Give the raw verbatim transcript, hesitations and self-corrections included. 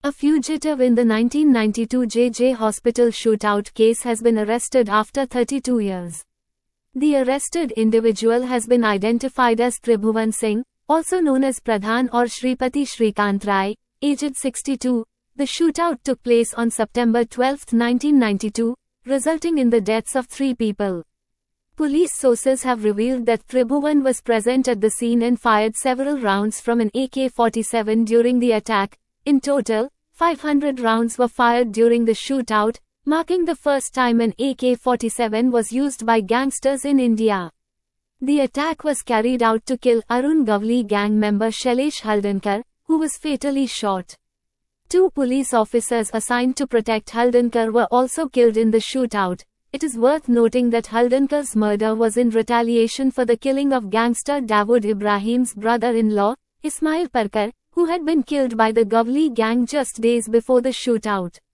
A fugitive in the nineteen ninety-two J J Hospital shootout case has been arrested after thirty-two years. The arrested individual has been identified as Tribhuvan Singh, also known as Pradhan or Shripati Shrikant Rai, aged sixty-two. The shootout took place on September twelfth nineteen ninety-two, resulting in the deaths of three people. Police sources have revealed that Tribhuvan was present at the scene and fired several rounds from an A K forty-seven during the attack. In total, five hundred rounds were fired during the shootout, marking the first time an A K forty-seven was used by gangsters in India. The attack was carried out to kill Arun Gavli gang member Shailesh Haldankar, who was fatally shot. Two police officers assigned to protect Haldankar were also killed in the shootout. It is worth noting that Haldankar's murder was in retaliation for the killing of gangster Dawood Ibrahim's brother-in-law, Ismail Parkar, who had been killed by the Gavli gang just days before the shootout.